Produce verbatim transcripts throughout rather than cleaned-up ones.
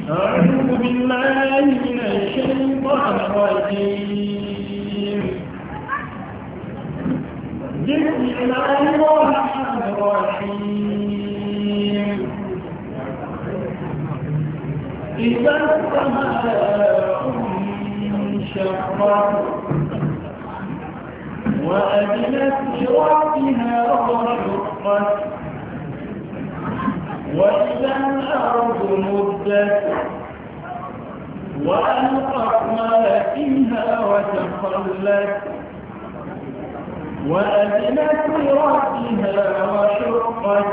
أعوذ بالله من الشيطان الرجيم بسم الله الرحمن الرحيم إذا السماء انشقت وأذنت لربها وشقت وإذا الأرض مدت وألقت ما فيها وتخلت وأذنت لربها وشقت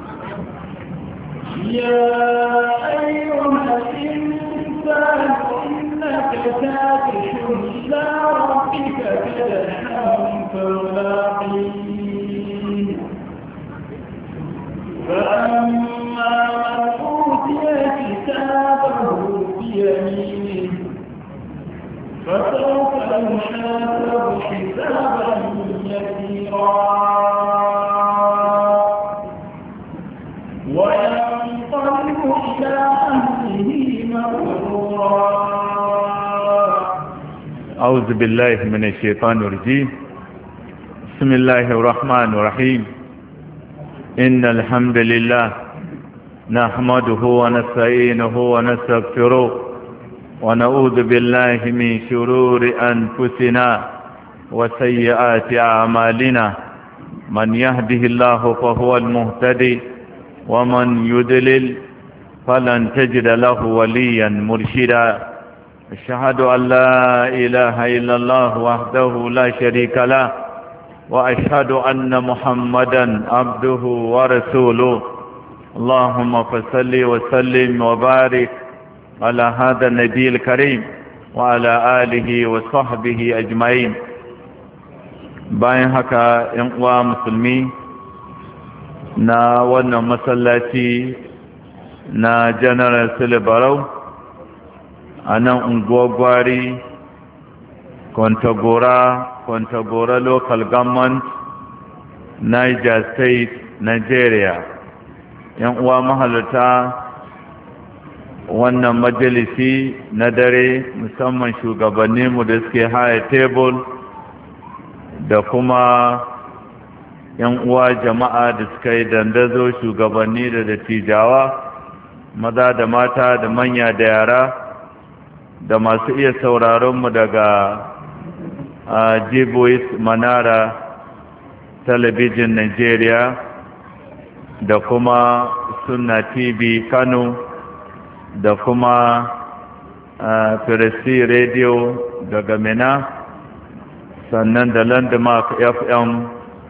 يا أيها الإنسان إنك كادح إلى ربك كدحا فملاقيه فأما من أوتي كتابه بيمينه فسوف يحاسب حسابا يسيرا وينقلب إلى أهله مسرورا. أعوذ بالله من الشيطان الرجيم. بسم الله الرحمن الرحيم. إن الحمد لله نحمده ونستعينه ونستغفره ونعوذ بالله من شرور أنفسنا وسيئات أعمالنا من يهده الله فهو المهتدي ومن يضلل فلن تجد له وليا مرشدا. أشهد أن لا إله إلا الله وحده لا شريك له وأشهد أن محمدا عبده ورسوله. اللهم صل وسلم وبارك على هذا النبي الكريم وعلى آله وصحبه أجمعين. bayan haka ‘yan uwa musulmi na wannan masallaci na General Sule Barau a nan unguwar Gwari, Kontagora Kontagora Local Government, Niger State, Nigeria. ‘Yan uwa mahalarta wannan majalisi na dare, musamman shugabanninmu da suke haya tebul da kuma ‘yan uwa jama'a da suka yi dandazo, shugabanni da dattijawa, maza da mata da manya da yara, da masu iya sauraronmu daga a Jibois Manara Talabijin Nigeria da kuma Sunna T V Kano da kuma Firisi Radio daga Mina, sannan da Landmark F M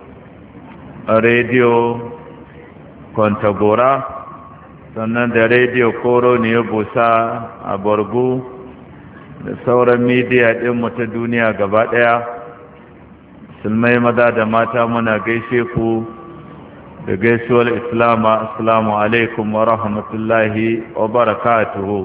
Radio Kontagora, sannan da Radio Koro ne Busa a Borgu, da sauran midiya ɗinmu ta duniya gaba ɗaya. Musulmai maza da mata muna gaishe ku da gaisuwar islama. Assalamu alaikum wa rahmatullahi wa barakatuhu.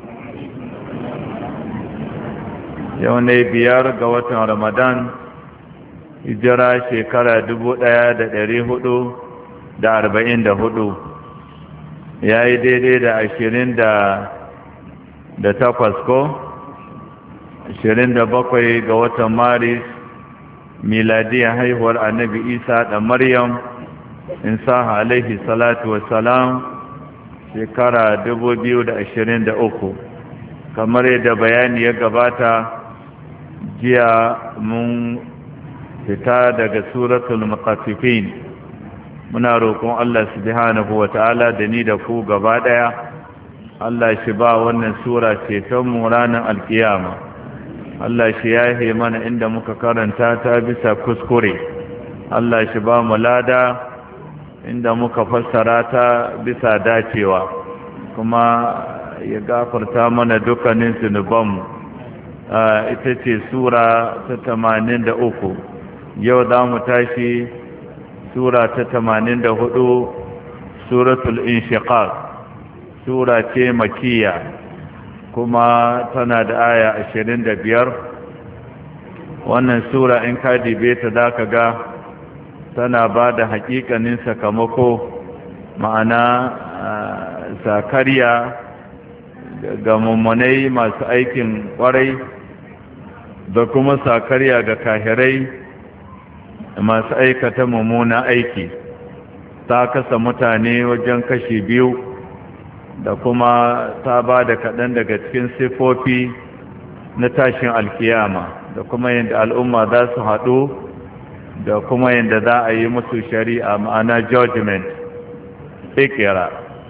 Yau ne biyar ga watan Ramadan, hijira shekara dubu ɗaya da ɗari hudu da arba'in da hudu, ya yi daidai da ashirin da takwas ko? ashirin da bakwai ga watan Maris, miladiyar haihuwar annabi Isa da Maryam Isa alaihi salatu wassalam, shekara dubu biyu da ashirin da uku. Kamar yadda bayani ya gabata jiya, mun fita daga suratul Mutaffifin. Muna roƙon Allah subhanahu wata'ala da ni da ku gaba ɗaya, Allah shi ba wannan sura ceton mu ranar alkiyama. Allah shi yahe mana inda muka karanta ta bisa kuskure. Allah shi ba mu lada inda muka fassara ta bisa dacewa, kuma ya gafarta mana dukkanin zunubanmu. Ita ce sura ta tamanin da uku. Yau za mu tashi sura ta tamanin da hudu, suratul inshiqaq. Sura ce makiyya, kuma tana da aya ashirin da biyar. Wannan sura in ka dibe ta za ka ga tana ba da hakikanin sakamako, ma'ana sakariya ga mummunai masu aikin kwarai da kuma sakarya ga kahirai masu aikata mummuna aiki. Ta kasa mutane wajen kashi biyu da kuma ta ba da kaɗan daga cikin siffofi na tashin alkiyama da kuma yadda al'umma za su haɗu da kuma yadda za a yi musu shari'a ma'ana judgment. Ikira.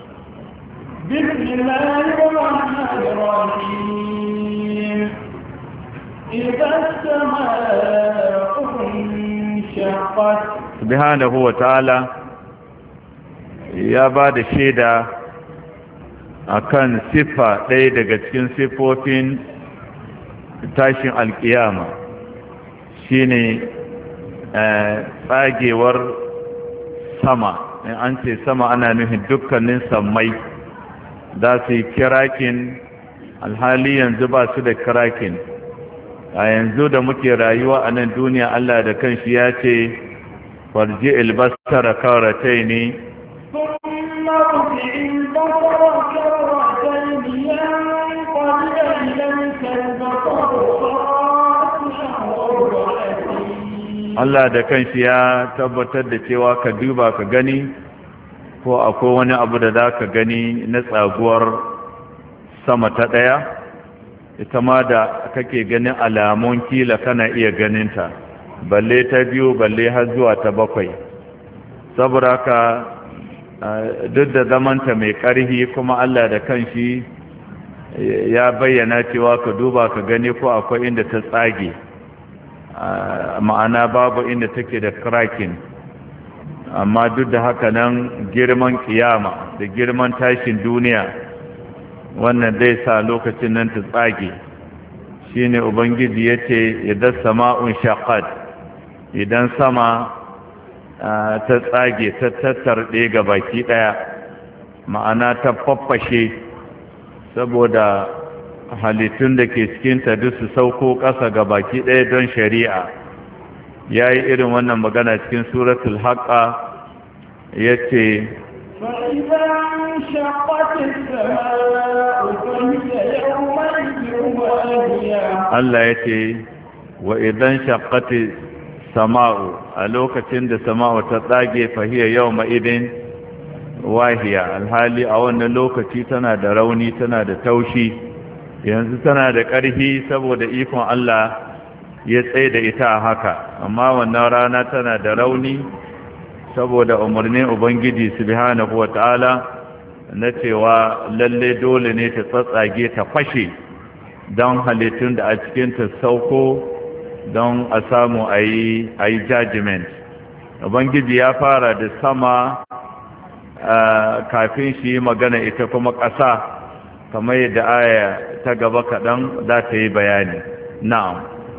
Bismillahirrahmanirrahim. Idza as-samaa'u inshaqqat. Subhanahu wa ta'ala ya ba da shaida akan siffa ɗaya daga cikin siffofin tashin alkiyama shine tsagewar sama. In an ce sama ana nufin dukkanin sammai za su yi kirakin, alhali yanzu ba su da kirakin. A yanzu da muke rayuwa a nan duniya, Allah da kanshi ya ce farji albasara karatai ne Allah da kanshi ya tabbatar da cewa ka duba ka gani ko akwai wani abu da za ka gani na tsaguwar sama ta ɗaya, ita ma da kake ganin alamun kila kana iya ganinta, balle ta biyu balle har zuwa ta bakwai. Saboda ka duk da zamanta mai ƙarhi kuma Allah da kanshi ya bayyana cewa ka duba ka gani ko akwai inda ta tsage, ma'ana babu inda take da cracking. Amma duk da haka nan girman kiyama da girman tashin duniya wannan zai sa lokacin nan ta tsage. Shine ubangiji yace idan sama'un shaqqat, idan sama ta tsage ta tattarde ga baki daya, ma'ana ta faffashe saboda halittun da ke cikinta duk su sauko ƙasa ga baki ɗaya don shari'a. Ya yi irin wannan magana cikin suratul haqqa ya ce Allah ya ce wa idan shaqqati sama'u, a lokacin da sama'u ta tsage fahiyar yau ma'idin wahiya, alhali a wannan lokaci tana da rauni tana da taushi. Yanzu tana da ƙarfi saboda ikon Allah ya tsaye da ita a haka, amma wannan rana tana da rauni saboda umarnin Ubangiji subhanahu wa ta'ala na cewa lalle dole ne ta tsatsage ta fashe don halittun da a cikin ta sauko don a samu a yi judgment. Ubangiji ya fara da sama kafin shi magana ita kuma ƙasa, kamar yadda aya ta gaba kaɗan za ta yi bayani. Na'am.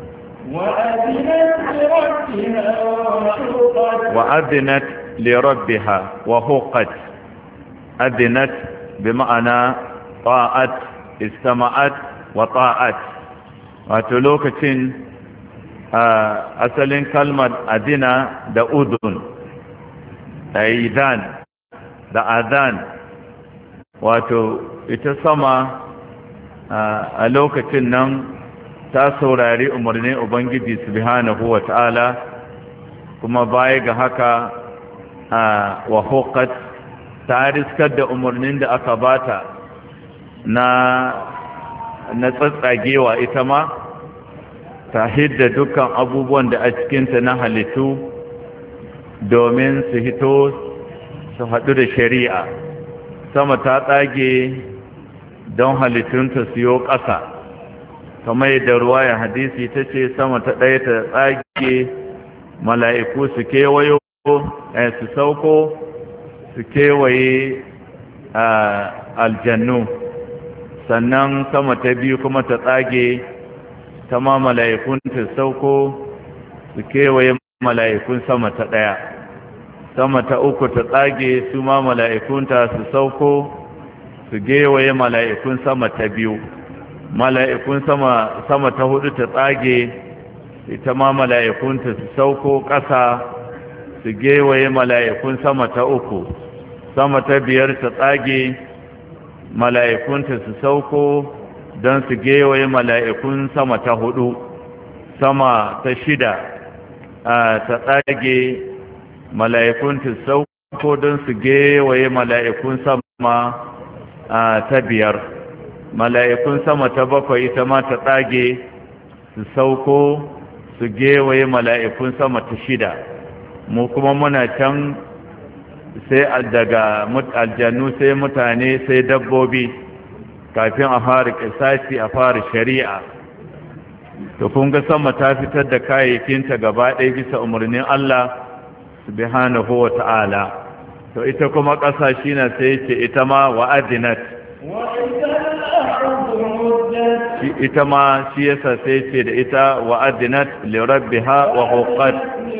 Wa'adinat lirabbiha wa huqat. Adinat bi ma'ana ta'at, istama'at wa ta'at. Wato lokacin asalin kalmar adina da udun, da idan, da adan, wato ita sama a lokacin nan ta saurari umarnin Ubangiji subhanahu wa ta'ala, kuma baya ga haka wa huqat, ta riskar da umarnin da aka bata na na tsatsagewa ita ma, ta hidda dukkan abubuwan da a cikinta na halittu domin su hito su haɗu da shari'a. Sama ta tsage don halittunta su yo ƙasa, kamar yadda ruwaya hadisi ta ce sama ta ɗaya ta tsage mala'iku su kewayo su sauko su kewaye aljannu, sannan sama ta biyu kuma ta tsage ta ma mala'ikun ta sauko su kewaye mala'ikun sama ta ɗaya, sama ta uku ta tsage su ma mala'ikunta su sauko su gewaye mala'ikun sama ta biyu, mala'ikun sama, sama ta hudu ta tsage ita ma mala'ikunta su sauko ƙasa su gewaye mala'ikun sama ta uku, sama ta biyar ta tsage mala'ikunta su sauko don su gewaye mala'ikun sama ta hudu, sama ta shida ta tsage mala'ikunta su sauko don su gewaye mala'ikun sama ta biyar, mala'ikun sama ta bakwai ita ma ta tsage su sauko su gewaye mala'ikun sama ta shida. Mu kuma muna can sai daga aljannu sai mutane sai dabbobi kafin a fara kisasi a fara shari'a. To kun ga sama ta fitar da kayayyakinta gaba ɗaya bisa umarnin Allah subhanahu wa ta'ala. To ita kuma ƙasa shi na sai ce ita ma wa'adinat, ita ma shi yasa sai ce da ita wa'adinat lirabbiha wa huqqat,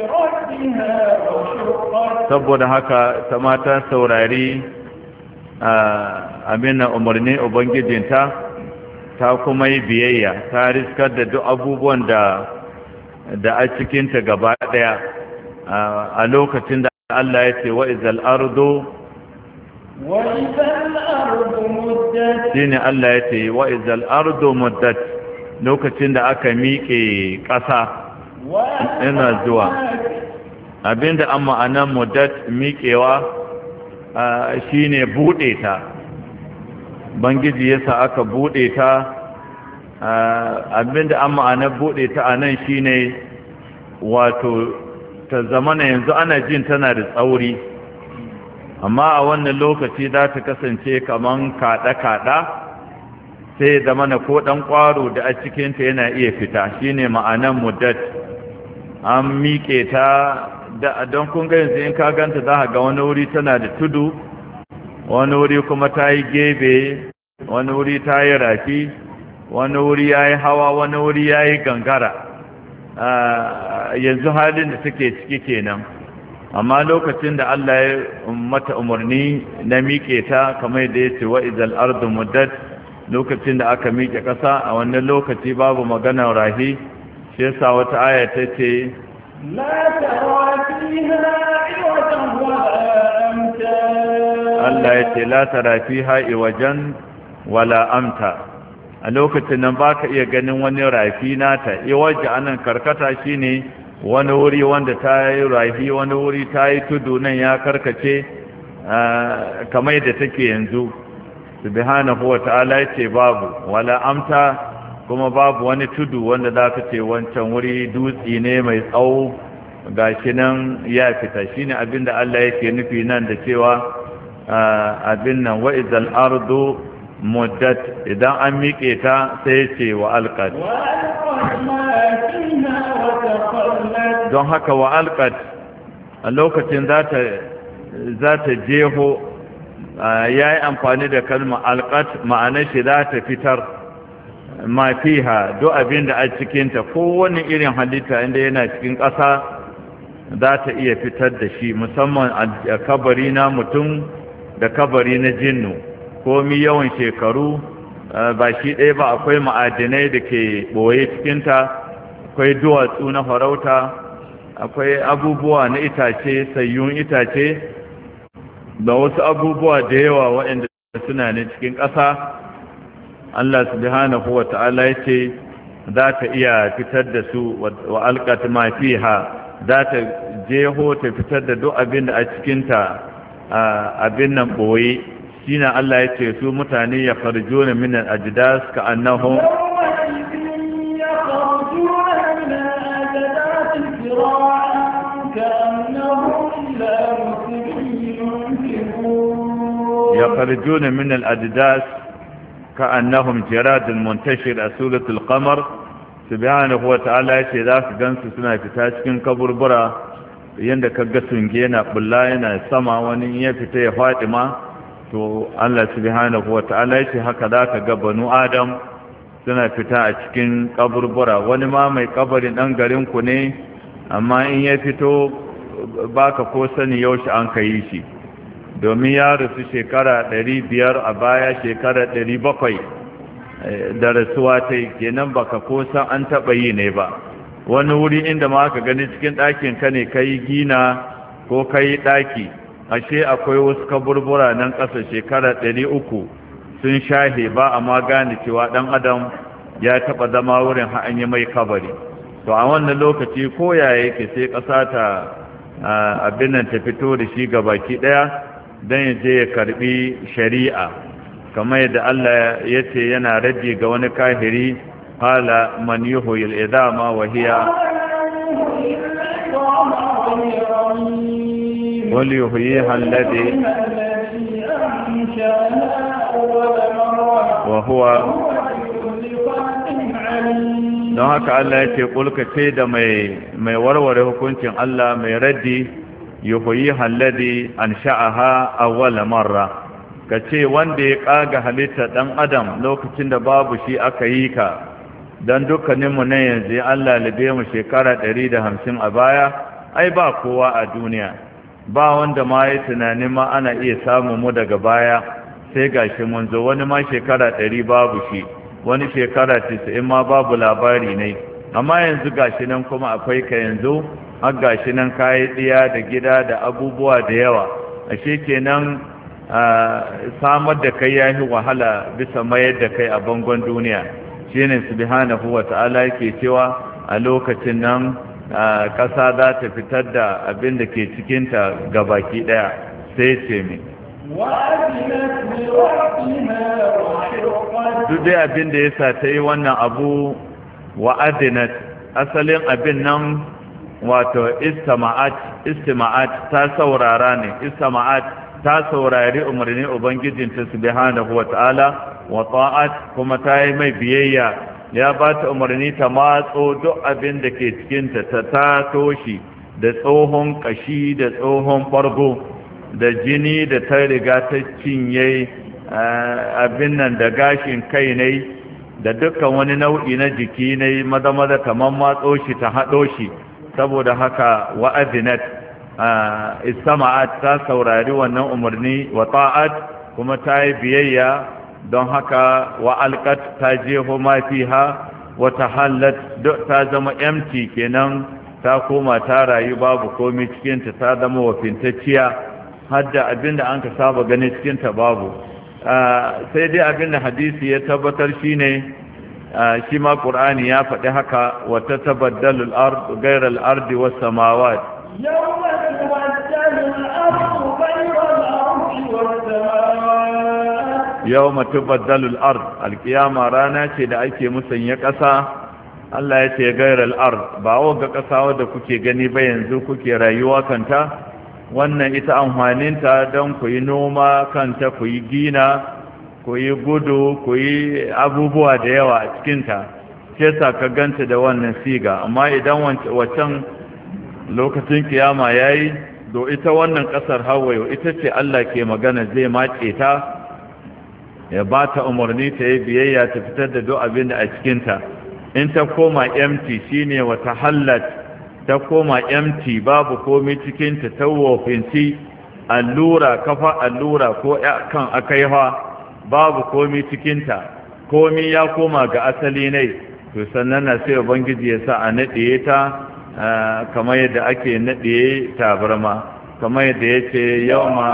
saboda haka ta mata saurari abin umarni ubangijinta ta kuma yi biyayya, ta riskar da duk abubuwan da da a cikinta gaba daya a lokacin da Allah ya ce wa izal ardu wa izal ardu muddat, shine Allah ya ce wa izal ardu muddat, lokacin da aka miƙe ƙasa ina zuwa abinda an ma'anar muddat miƙewa shine buɗe ta. Bangiji yasa aka buɗe ta, abinda an ma'anar buɗe ta a nan shine wato ta zamana yanzu ana jin tana da tsauri, amma a wannan lokaci za ta kasance kaman kaɗa-kaɗa, sai zamana ko ɗan ƙwaro da a cikinta yana iya fita, shine ma'anar muddat. An miƙe ta don kun ga yanzu in ka ganta za ga wani wuri tana da tudu, wani wuri kuma ta yi gebe, wani wuri ta yi rafi, wani wuri ya yi hawa, wani wuri ya yi gangara. Yanzu halin da suke ciki kenan, amma lokacin da Allah ya mata umarni na miƙe ta kamar da ya ce wa izal ardu muddat, lokacin da aka miƙe ƙasa a wannan lokaci babu maganar rahi, shi yasa wata aya ta ce لا ترى فيها عوجا ولا أمتا. Allah ya ce la tara fiha iwajan wala amta, a lokacin nan baka iya ganin wani rafi nata. Iwaja anan karkata shine wani wuri wanda ta yi rafi, wani wuri ta yi tudu, nan ya karkace kamar da take yanzu. Subhanahu wa ta'ala ya ce babu wala amta, kuma babu wani tudu wanda za ka ce wancan wuri dutse ne mai tsawo gashi nan ya fita. shine abinda Allah yake nufi nan da cewa abin nan wa izal ardu muddat, idan an miƙe ta sai ce wa alqat, don haka wa alqat a lokacin za ta jeho, ya yi amfani da kalma alqat, ma'anar shi za ta fitar ma fiha, duk abin da a cikinta, kowane irin halitta inda yana cikin ƙasa za ta iya fitar da shi, musamman a kabari na mutum da kabari na jinnu. Komi yawan shekaru ba shi ɗaya ba, akwai ma'adinai da ke ɓoye cikinta, akwai duwatsu na farauta, akwai abubuwa na itace, sayyun itace da wasu abubuwa da yawa waɗanda suna ne cikin ƙasa. Allah subhanahu wa ta'ala ya ce za ta iya fitar da su, wa alqat ma fiha, za ta jeho ta fitar da duk abin da a cikinta abin nan ɓoye. shine Allah ya ce su mutane ya farjuna min al-ajdas ka annahum ya farjuna min al-ajdas ka annahum jaradun muntashir a suratul qamar. subhanahu wa ta'ala ya ce za su gansu suna fita cikin kaburbura yanda kaga sunge yana bulla yana sama, wani ya fita ya faɗi ma. to Allah subhanahu wa ta'ala yace haka zaka ga banu adam suna fita a cikin kaburbura. wani ma mai kabarin dan garin ku ne, amma in ya fito baka ko sani yaushe an kai shi, domin ya rasu shekara ɗari biyar a baya, shekara ɗari bakwai da rasuwa ta kenan baka ko san an taɓa yi ne ba. wani wuri inda ma aka gani cikin ɗakin ka ne kai gina ko kai ɗaki, ashe akwai wasu kaburbura nan ƙasa shekara ɗari uku sun shahe ba a ma gane cewa ɗan adam ya taɓa zama wurin har an yi mai kabari. To a wannan lokaci ko yaya yake sai ƙasa ta abin nan ta fito da shi ga baki ɗaya don ya je ya karɓi shari'a, kamar yadda Allah ya ce yana raddi ga wani kahiri, qala man yuhyil idama wa hiya wal yuhyiha alladhi wa huwa. don haka Allah ya ce kulka ce da mai mai warware hukuncin Allah mai raddi yuhyiha alladhi ansha'aha awwal marra, ka ce wanda ya kaga halitta dan adam lokacin da babu shi aka yi ka. Dan dukkaninmu na yanzu Allah libe mu shekara ɗari da hamsin a baya, ai ba kowa a duniya, ba wanda ma ya tunanin ma ana iya samu mu daga baya, sai gashi mun zo. Wani ma shekara ɗari babu shi, wani shekara tisa'in ma babu labari ne, amma yanzu gashi nan kuma akwai ka yanzu, har gashi nan kayi ɗiya da gida da abubuwa da yawa. Ashe kenan samar da kai yahi wahala bisa mayar da kai a bangon duniya. Shine subhanahu wa ta'ala yake cewa a lokacin nan ƙasa za ta fitar da abin da ke cikinta gabaki ɗaya, sai ce mai duk dai abin da ya sa ta yi wannan abu wa'adinat, asalin abin nan wato istama'at, istama'at ta saurara ne, istama'at ta saurari umarni ubangijinta subhanahu wa ta'ala, wa ta'at kuma ta yi mai biyayya, ya ba ta umarni ta matso duk abin da ke cikinta, ta tato shi da tsohon kashi da tsohon fargo da jini da ta riga ta cinye abin nan da gashin kai ne da dukkan wani nau'i na jiki ne, maza maza ta mammatso shi ta haɗo shi. Saboda haka wa'adinat istama'at ta saurari wannan umarni, wa ta'at kuma ta yi biyayya, don haka wa alqat ta jeho ma fiha wa tahallat ta zama empty kenan, ta koma ta rayu babu komai cikin ta, ta zama wafintacciya, hadda abinda an ka saba gani cikin ta babu. sai dai abinda hadisi ya tabbatar shine shi ma Qur'ani ya faɗi haka, wa tatabaddalu al-ard ghayra al-ardi was samawat yawma tubaddalu al-ardu ghayra al-ardi was samawat yawma tubaddalu al-ard, al-qiyama rana ce da ake musanya ƙasa. Allah ya ce ghayra al-ard, ba wagga ƙasa wadda kuke gani ba yanzu kuke rayuwa kanta, wannan ita amfaninta don ku yi noma kanta, ku yi gina, ku yi gudu, ku yi abubuwa da yawa a cikinta, ce sa ka ganta da wannan siga. Amma idan wancan lokacin kiyama ya yi, do ita wannan ƙasar hawayo ita ce Allah ke magana zai mace ta, ya ba ta umarni ta yi biyayya ta fitar da duk abin da a cikinta. In ta koma empty shine wata hallat, ta koma empty babu komai cikinta, ta wofinci allura, kafa allura ko kan akaiha babu komai cikinta, komai ya koma ga asali ne. To sannan na sai ubangiji ya sa a naɗiye ta kamar yadda ake naɗiye tabarma, kamar yadda ya ce yau ma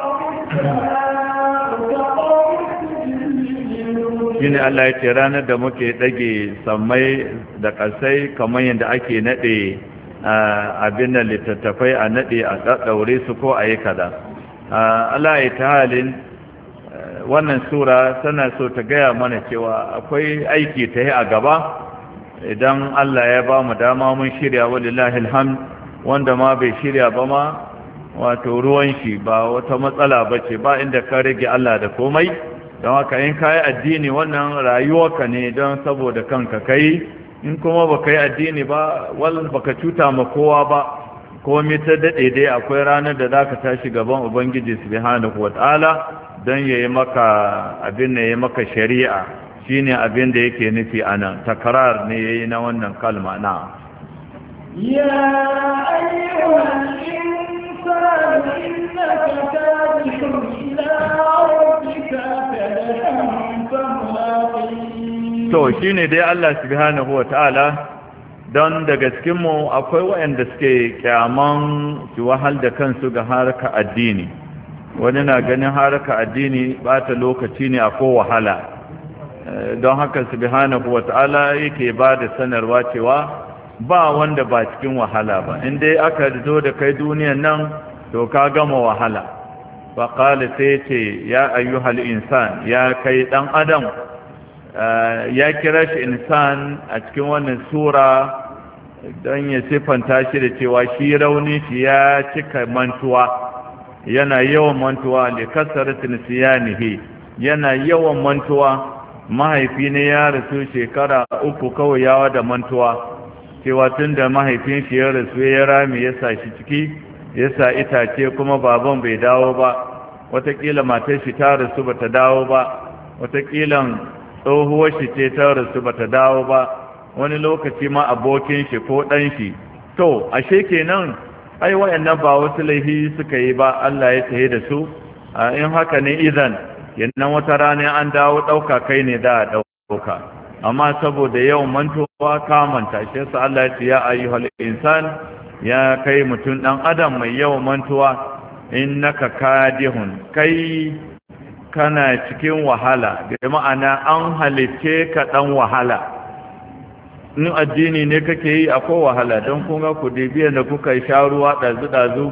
shi ne Allah ya ce ranar da muke ɗage sammai da ƙasai kamar yadda ake naɗe abin da littattafai a naɗe a ɗaɗɗaure su ko a yi kada. Allah ya ta halin wannan sura tana so ta gaya mana cewa akwai aiki ta yi a gaba. Idan Allah ya ba mu dama mun shirya walillahi alhamd, wanda ma bai shirya ba ma wato ruwan shi ba wata matsala ba ce, ba inda ka rage Allah da komai. Don haka in ka yi addini wannan rayuwarka ne don saboda kanka kai, in kuma ba ka yi addini ba wal baka cuta ma kowa ba, komai ta daɗe dai akwai ranar da za ka tashi gaban Ubangiji subhanahu wa ta'ala don ya yi maka abin da ya yi maka shari'a. Shi ne abin da yake nufi a nan, takarar ne ya yi na wannan kalma na. Ya ayyuhal insanu innaka kadihun ila rabbika kadhan famulaqi. To shine dai Allah subhanahu wa ta'ala, don daga cikin mu akwai waɗanda suke kyaman su wahal da kansu ga harka addini, wani na ganin haraka addini bata lokaci ne a ko wahala don haka subhanahu wata'ala yake ba da sanarwa cewa ba wanda ba cikin wahala ba in dai aka zo da kai duniyan nan to ka gama wahala fa qala sai ce ya ayyuhal insan ya kai dan adam ya kira shi insan a cikin wannan sura don ya siffanta shi da cewa shi rauni shi ya cika mantuwa yana yawan mantuwa da kasaratin siyanihi yana yawan mantuwa mahaifi ne ya rasu shekara uku kawai yawa da mantuwa cewa tun da mahaifin shi ya rasu ya rami ya sa shi ciki ya sa itace kuma baban bai dawo ba watakila matar shi ta rasu ba ta dawo ba watakilan tsohuwar shi ce ta rasu ba ta dawo ba wani lokaci ma abokin shi ko ɗan shi to ashe kenan ai wayannan ba wasu laifi suka yi ba Allah ya tahe da su in haka ne idan yannan wata rana an dawo ɗauka kai ne da ɗauka amma saboda yawan mantuwa ka manta shi yasa Allah ya ce ya ayyuhal insan ya kai mutum ɗan adam mai yawan mantuwa innaka kadihun kai kana cikin wahala da ma'ana an halice ka ɗan wahala in addini ne kake yi akwai wahala don kunga ku biyar da kuka yi sha ruwa ɗazu-ɗazu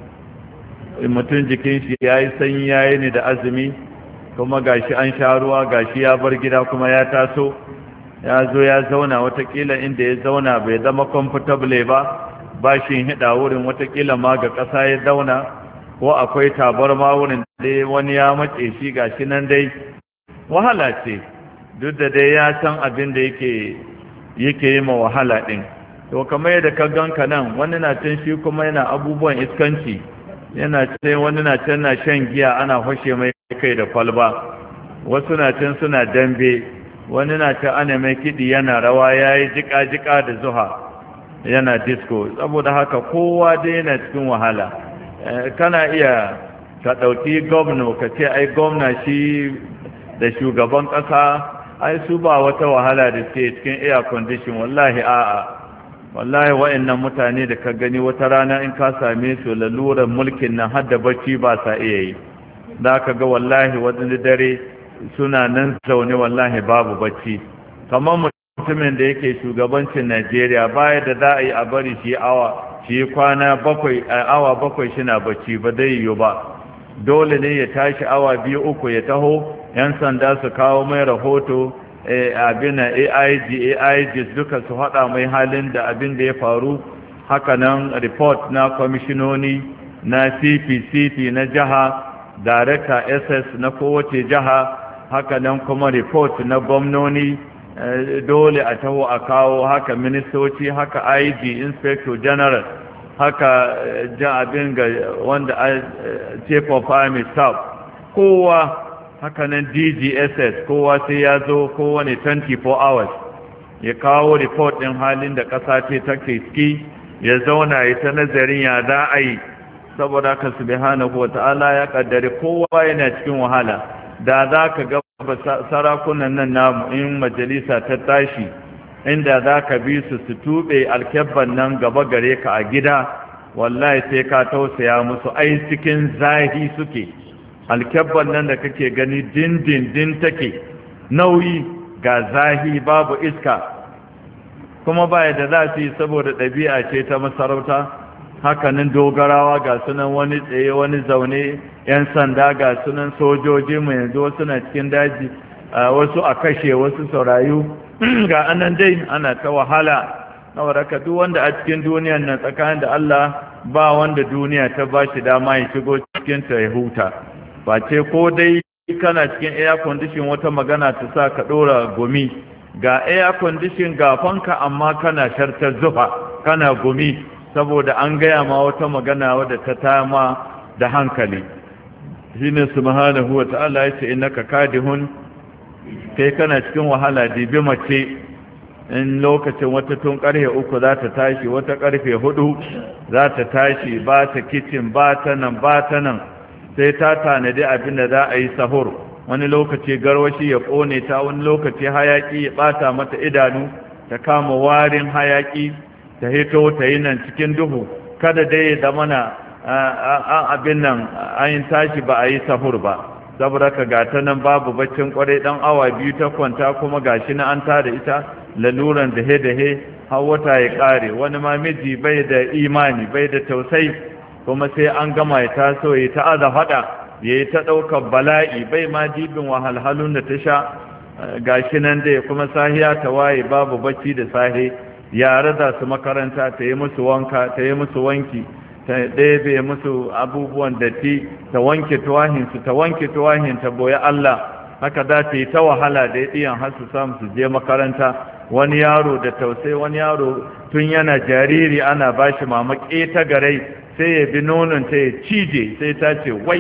mutum jikin shi ya yi sanyi ya yi ne da azumi kuma gashi an sha ruwa gashi ya bar gida kuma ya taso ya zo ya zauna watakila inda ya zauna bai zama comfortable ba ba shi hida wurin watakila ma ga ƙasa ya zauna ko akwai tabarma wurin dai wani ya matse shi gashi nan dai wahala ce duk da dai ya san abin da yake yake yi ma wahala ɗin to kamar yadda ka ganka nan wani na can shi kuma yana abubuwan iskanci yana ce wani na can na shan giya ana fashe mai kai da kwalba wasu na can suna dambe wani na can ana mai kiɗi yana rawa ya yi jika-jika da zuha yana disco saboda haka kowa dai yana cikin wahala kana iya ka ɗauki gwamna ka ce ai gwamna shi da shugaban ƙasa ai su ba wata wahala da ke cikin air condition wallahi a'a wallahi wa'annan mutane da ka gani wata rana in ka same su lalurar mulkin nan har da bacci ba sa iya yi da ka ga wallahi wani dare suna nan zaune wallahi babu bacci kamar mutumin da yake shugabancin Najeriya baya da za a yi a bari shi awa shi kwana bakwai awa bakwai shina bacci ba zai yiwu ba dole ne ya tashi awa biyu uku ya taho yan sanda su kawo mai rahoto abin A I G A I G duka su haɗa mai halin da abin da ya faru hakanan report na kwamishinoni na C P C P na jiha director S S na kowace jiha hakanan kuma report na gwamnoni dole a taho a kawo haka ministoci haka I G inspector general haka jan abin ga wanda chief of army staff kowa hakanan D G S S kowa sai ya zo kowane twenty-four hours ya kawo report ɗin halin da ƙasa ce take ciki ya zauna ya ta nazarin ya za a yi saboda ka subhanahu wata'ala ya kaddare kowa yana cikin wahala da za ka ga sarakunan nan namu in majalisa ta tashi inda za ka bi su su tuɓe alkyabban nan gaba gare ka a gida wallahi sai ka tausaya musu ai cikin zahi suke alkyabban nan da kake gani dindindin take nauyi ga zahi babu iska kuma baya da za su yi saboda ɗabi'a ce ta masarauta hakanin dogarawa ga sunan wani tsaye wani zaune yan sanda ga sunan sojoji mu yanzu wasu na cikin daji wasu a kashe wasu saurayu ga anan dai ana ta wahala saboda ka duk wanda a cikin duniyan nan tsakanin da Allah ba wanda duniya ta bashi dama ya shigo cikin ta ya huta ba ce ko dai kana cikin air condition wata magana ta sa ka dora gumi ga air condition ga fanka amma kana shartar zufa kana gumi saboda an gaya ma wata magana wadda ta tama da hankali shine subhanahu wa ta'ala yace innaka kadihun kai kana cikin wahala dibi mace in lokacin wata tun karfe uku za ta tashi wata karfe hudu za ta tashi ba ta kitchen ba ta nan ba ta nan sai ta tanadi abin da za a yi sahur wani lokaci garwashi ya kone ta wani lokaci hayaki ya bata mata idanu ta kama warin hayaki ta hito ta yi nan cikin duhu kada dai da mana abin nan an tashi ba a yi sahur ba saboda ka gata nan babu baccin kwarai dan awa biyu ta kwanta kuma gashi na an tada ita laluran da he da he har wata ya kare wani ma miji bai da imani bai da tausayi kuma sai an gama ya taso ya ta aza fada ya yi ta ɗaukar bala'i bai ma dibin wahalhalun da ta sha gashi nan dai kuma sahiya ta waye babu bacci da sahe yare za su makaranta ta yi musu wanka ta yi musu wanki ta ɗebe musu abubuwan datti ta wanke tuwahinsu ta wanke tuwahin ta boye Allah haka za ta yi ta wahala da ya ɗiyan har su samu su je makaranta wani yaro da tausai wani yaro tun yana jariri ana ba shi mamaki ta garai sai ya bi nonon ta ya cije sai ta ce wai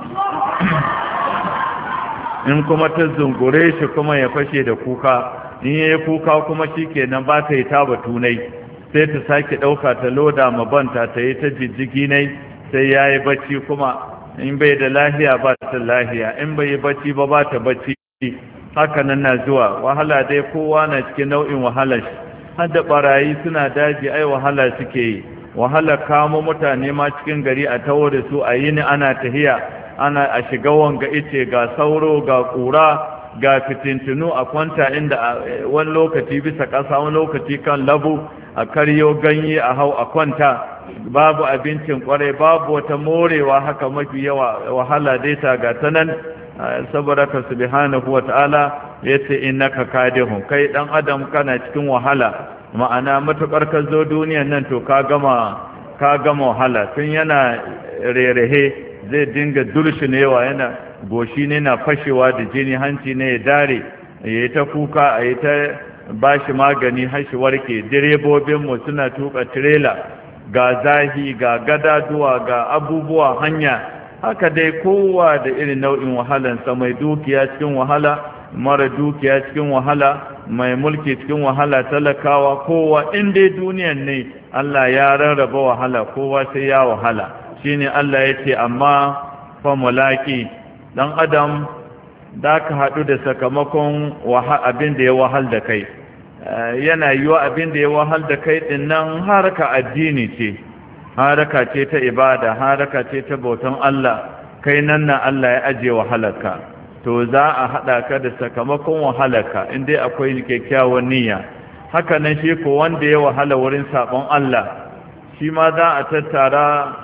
in kuma ta zungure shi kuma ya fashe da kuka in ya yi kuka kuma shi kenan ba ta yi taba tunai sai ta sake ɗauka ta loda mabanta ta yi ta jijjigi nai sai ya yi bacci kuma in bai da lahiya ba ta lahiya in bai yi bacci ba ba ta bacci haka nan na zuwa wahala dai kowa na cikin nau'in wahala shi har da barayi suna daji ai wahala suke yi wahala kamo mutane ma cikin gari a tawo da su a yini ana tahiya ana a shiga wanga ice ga sauro ga kura ga fitintunu a kwanta inda wani lokaci bisa ƙasa wani lokaci kan labu a karyo ganye a hau a kwanta babu abincin kwarai babu wata morewa haka mafi yawa wahala dai ta ga tanan saboda ka subhanahu wata'ala yace innaka kadihun kai dan adam kana cikin wahala ma'ana matukar ka zo duniyan nan to ka gama ka gama wahala tun yana rerehe zai dinga dulshinewa yana goshi ne na fashewa da jini hanci ne ya dare yayi ta kuka ayi ta bashi magani har shi warke direbobin mu suna tuka trailer ga zahi ga gadaduwa ga abubuwa hanya haka dai kowa da irin nau'in wahalansa mai dukiya cikin wahala mara dukiya cikin wahala mai mulki cikin wahala talakawa kowa in dai duniyan ne Allah ya rarraba wahala kowa sai ya wahala shine Allah ya ce amma fa mulaki dan adam da ka haɗu da sakamakon abin da ya wahal da kai yana yiwa abin da ya wahal da kai din nan haraka addini ce haraka ce ta ibada haraka ce ta bautan Allah kai nan na Allah ya aje wahalarka to za a haɗa ka da sakamakon wahalarka in dai akwai kyakkyawan niyya haka nan shi ko wanda ya wahala wurin sabon Allah shi ma za a tattara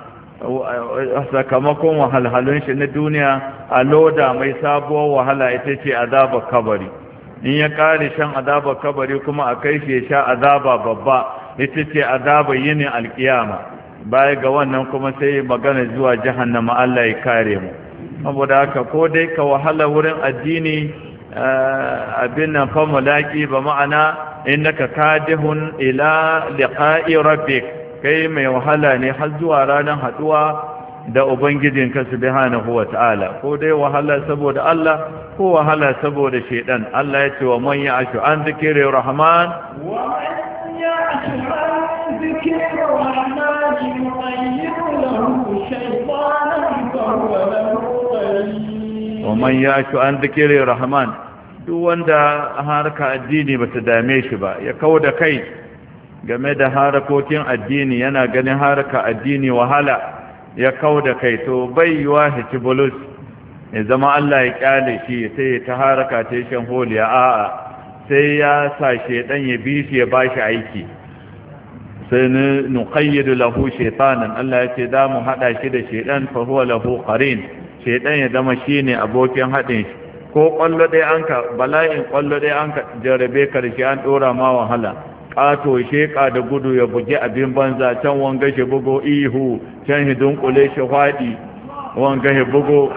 sakamakon wahalhalun shi na duniya a loda mai sabuwar wahala ita ce azabar kabari in ya kare shan azabar kabari kuma a kai shi ya sha azaba babba ita ce azabar yinin alkiyama baya ga wannan kuma sai magana zuwa jahannama Allah ya kare mu saboda haka ko dai ka wahala wurin addini abin nan fa mulaki ba ma'ana innaka kadihun ila liqa'i rabbik kai mai wahala ne har zuwa ranar haduwa da ubangijinka subhanahu wata'ala ko dai wahala saboda Allah ko wahala saboda shedan Allah ya ce wa man ya'shu an zikri rahman wa man ya'shu an zikri rahman yuqayyid lahu shaytanan fa huwa lahu qarin wa man ya'shu an zikri rahman duk wanda harka addini bata dame shi ba ya kauda kai game da harakokin addini yana ganin harka addini wahala ya kauda kai to bai yiwa hici bulus ya zama Allah ya kyale shi sai ta haraka ta shan holiya a'a sai ya sa shedan ya bi shi ya bashi aiki sai ne nuqayyidu lahu shaytanan Allah ya ce da mu hada shi da shedan fa huwa lahu qarin shedan ya zama shine abokin hadin shi ko kwallo dai anka bala'in kwallo dai anka jarabe karshe an dora ma wahala ƙato sheƙa da gudu ya bugi abin banza can wanga shi bugo ihu can hidun kule shi faɗi wanga shi bugo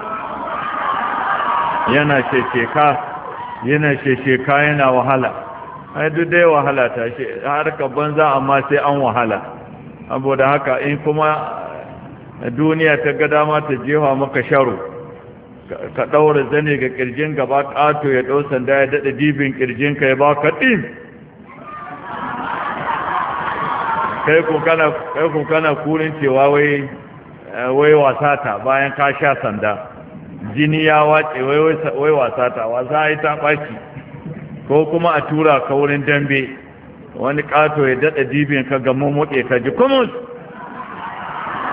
yana shesheka yana shesheka yana wahala ai duk dai wahala ta shi harkar banza amma sai an wahala saboda haka in kuma duniya ta ga dama ta jefa maka sharo ka ɗaura zane ga ƙirjin gaba ƙato ya ɗau sanda ya daɗa dibin ƙirjinka ya ba ka ɗin kai ku kana kai ku kana kurin cewa wai wai wasata bayan ka sha sanda jini ya wace wai wai wasata wasa ai ta baki ko kuma a tura ka wurin dambe wani kato ya dada dibin ka ga mummuke ka ji kumus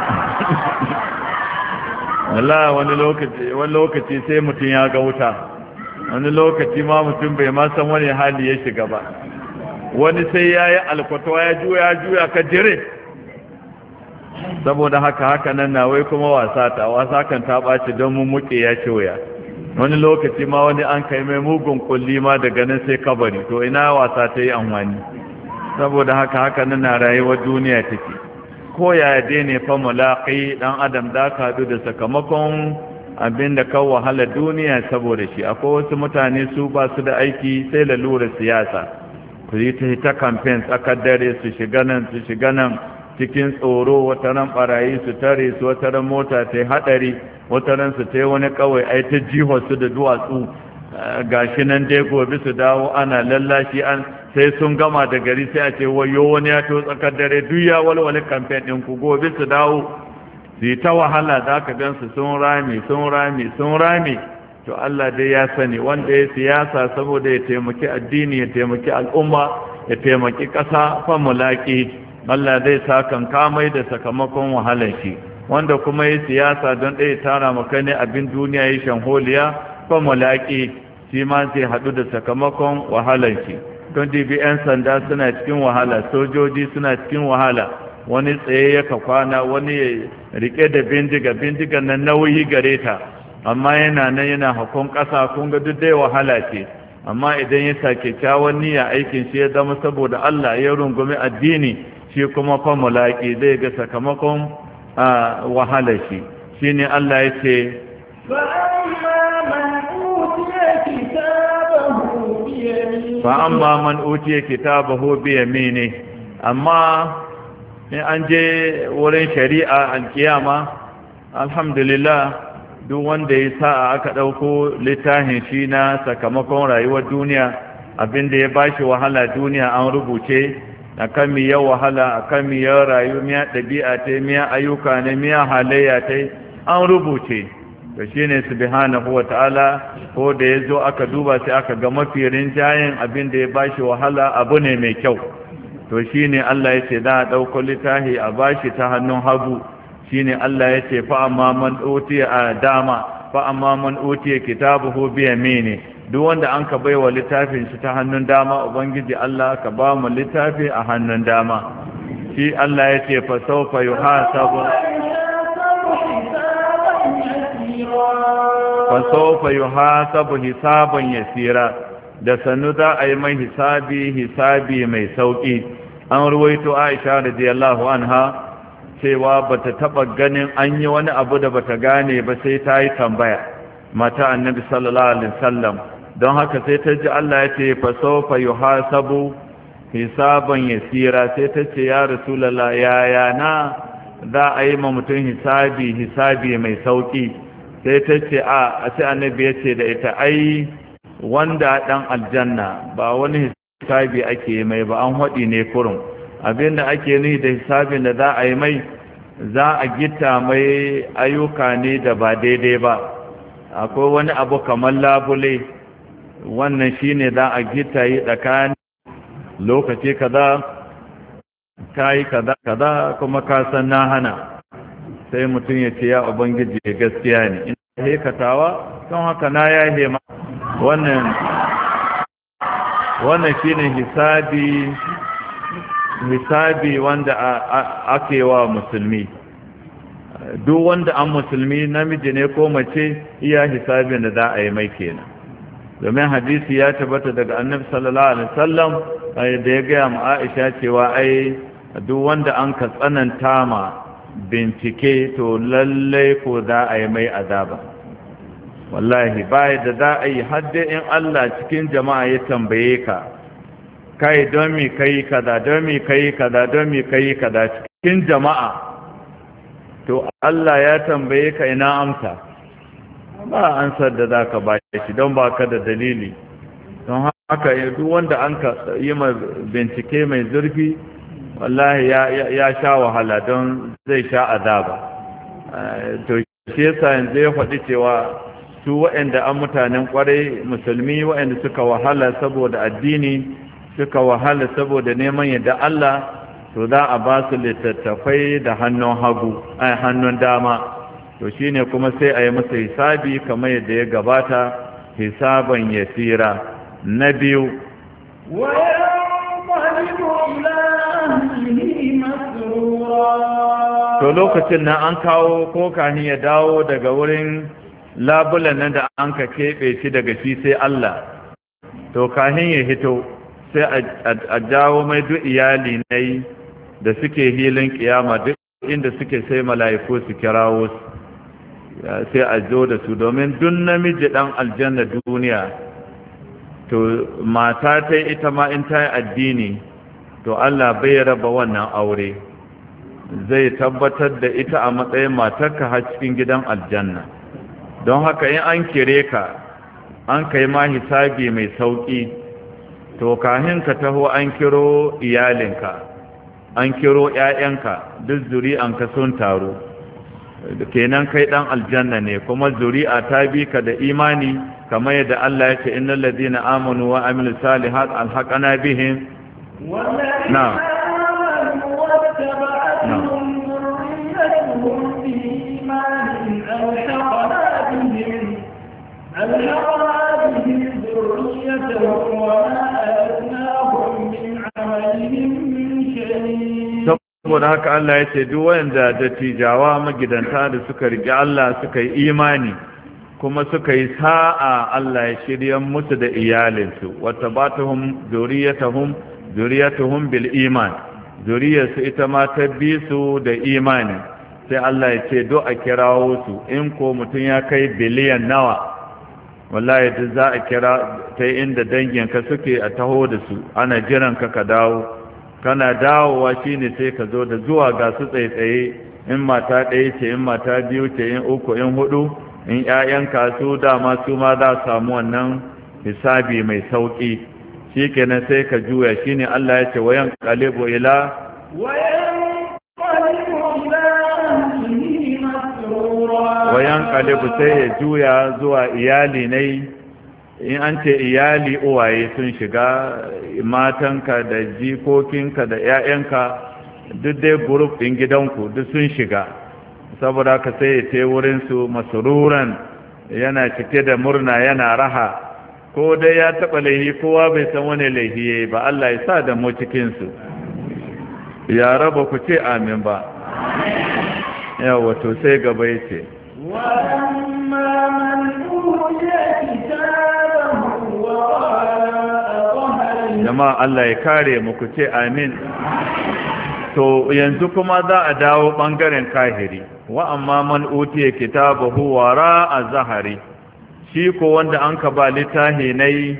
Allah wani lokaci wani lokaci sai mutum ya ga wuta, wani lokaci ma mutum bai ma san wani hali ya shiga ba, wani sai ya yi alkwatawa ya juya juya ka jire. Saboda haka haka nan na wai kuma wasa ta wasa kan ta ɓaci don mun muke ya ce waya. Wani lokaci ma wani an kai mai mugun kulli ma daga nan sai kabari, to ina wasa ta yi amfani. Saboda haka haka nan na rayuwar duniya take. Ko ya daina fa mulaƙi ɗan adam da ka haɗu da sakamakon abin da kan wahala duniya saboda shi. Akwai wasu mutane su ba su da aiki sai lalura siyasa, su yi ta hita kamfen tsakar dare, su shiga nan su shiga nan cikin tsoro, wata ran barayi su tare su, wata ran mota ta yi haɗari, wata ran su ta yi wani kawai ai ta jihar su da duwatsu, gashi nan dai gobe su dawo ana lallashi, an sai sun gama da gari sai a ce wayo wani ya to tsakar dare duk ya walwale kamfen ɗin ku, gobe su dawo su yi ta wahala, za ka gan su sun rame sun rame sun rame. To Allah dai ya sani wanda ya siyasa saboda ya taimaki addini, ya taimaki al'umma, ya taimaki ƙasa, fa mulaƙi Allah zai sakan kamai da sakamakon wahalar shi. Wanda kuma ya siyasa don ɗaya tara maka ne abin duniya ya shanholiya, fa mulaƙi shi ma zai haɗu da sakamakon wahalar shi. Don dibi 'yan sanda suna cikin wahala, sojoji suna cikin wahala, wani tsaye ya ka kwana, wani ya riƙe da bindiga, bindigan nan nauyi gare ta, amma yana nan yana hakon ƙasa, kun ga duk dai wahala ce. Amma idan ya sa kyakkyawan niyya aikin shi ya zama saboda Allah, ya rungumi addini, shi kuma fa mulaƙi zai ga sakamakon wahalar shi. Shine Allah ya ce fa amma man utiya kitabahu bi yamini, amma in an je wurin shari'a alkiyama, alhamdulillah duk wanda ya sa aka ɗauko littafin shi na sakamakon rayuwar duniya, abinda ya bashi wahala duniya an rubuce, akan miyar wahala, akan miyar rayu, miya ɗabi'a ta, miya ayyuka ne, miya halayya ta, an rubuce. To shi ne subhanahu wa ta'ala, ko da ya zo aka duba sai aka ga mafi rinjayen abinda ya bashi wahala abu ne mai kyau. To shi ne Allah ya ce za a ɗauko littafi a bashi ta hannun hagu. Shine Allah ya ce fa amma man utiya a dama, fa amma man utiya kitabuhu bi yamini, duk wanda an ka baiwa littafin shi ta hannun dama, ubangiji Allah ka ba mu littafi a hannun dama. Shi Allah ya ce fa sawfa yuhasabu fa sawfa yuhasabu hisaban yasira, da sanu za a yi mai hisabi hisabi mai sauki. An ruwaito Aisha radiyallahu anha cewa bata taba ganin an yi wani abu da bata gane ba sai ta yi tambaya, mata annabi sallallahu alaihi wasallam. Don haka sai ta ji Allah ya ce fa sawfa yuhasabu hisaban yasira, sai ta ce ya rasulullah yaya na za a yi ma mutum hisabi hisabi mai sauki. Sai ta ce a sai annabi ya ce da ita ai wanda dan aljanna ba wani hisabi ake mai ba, an hadi ne kurun. Abinda ake nufi da hisabin da za a yi mai, za a gita mai ayyuka ne da ba daidai ba. Akwai wani abu kamar labule, wannan shine za a gita yi tsakanin lokaci kaza ka yi kaza kaza kuma ka san na hana, sai mutum ya ce ya ubangiji gaskiya ne ina hekatawa, don haka na ya hema. wannan wannan shine hisabi hisabi wanda ake wa musulmi. Duk wanda an musulmi namiji ne ko mace, iya hisabin da za a yi mai kenan. Domin hadisi ya tabbata daga annabi sallallahu alaihi wasallam da ya gaya ma Aisha cewa ai duk wanda an ka tsananta ma bincike to lallai ko za a yi mai azaba. Wallahi bai da za a yi hadde in Allah cikin jama'a ya tambaye ka, kai don mi kai kaza, don mi kai kaza, don mi kai kaza cikin jama'a, to Allah ya tambaye ka ina amsa, ba ansar da za ka ba shi don ba ka da dalili. Don haka duk wanda an ka yi ma bincike mai zurfi, wallahi ya sha wahala don zai sha azaba. To shi yasa yanzu ya faɗi cewa su waɗanda an mutanen ƙwarai musulmi waɗanda suka wahala saboda addini, suka wahala saboda neman yadda Allah, to za a ba su littattafai da hannun hagu ai hannun dama to shine kuma sai a yi masa hisabi kamar yadda ya gabata hisaban yasira. na biyu to lokacin nan an kawo ko kani ya dawo daga wurin labulan nan da an ka keɓe shi daga shi sai Allah to kahin ya hito sai a jawo mai duk iyali nai da suke hilin kiyama duk inda suke sai mala'iku su kirawo su sai a zo da su domin duk namiji dan aljanna duniya to mata ta ita ma in ta yi addini to Allah bai raba wannan aure zai tabbatar da ita a matsayin matarka har cikin gidan aljanna. Don haka in an kire ka an kai ma hisabi mai sauki to kahin ka taho an kiro iyalinka an kiro ƴaƴanka duk zuri'anka sun taru kenan kai dan aljanna ne kuma zuri'a ta bi ka da imani kamar yadda Allah ya ce innal ladina amanu wa amilus salihat alhaqana bihim na'am saboda haka Allah ya ce duk wanda dattijawa magidanta da suka riƙe Allah suka yi imani kuma suka yi sa'a Allah ya shirya musu da iyalinsu wata batuhum zuriyatuhum zuriyatuhum bil iman zuriyarsu ita ma ta bi su da imani sai Allah ya ce do a kirawo su in ko mutum ya kai biliyan nawa wallahi duk za a kira ta inda danginka suke a taho da su ana jiran ka ka dawo kana dawowa shine sai ka zo da zuwa ga su tsaitsaye in mata ɗaya ce in mata biyu ce in uku in hudu in ƴaƴanka su dama su ma za su samu wannan hisabi mai sauki shikenan sai ka juya shine Allah ya ce wayan qalibu ila wayan qalibu sai ya juya zuwa iyali ne in an ce iyali uwaye sun shiga matanka da jikokinka da 'ya'yanka duk dai group ɗin gidanku duk sun shiga saboda ka sai ya te wurinsu masururan yana cike da murna yana raha ko dai ya taɓa laihi kowa bai san wani laihi ba Allah ya sa da mu cikinsu ya raba ku ce amin ba yawa to sai gaba ya ce jama'a Allah ya kare mu ku ce amin. To yanzu kuma za a dawo bangaren kahiri wa amma man utiya kitabahu wara az-zahari shi ko wanda an ka ba litahi nai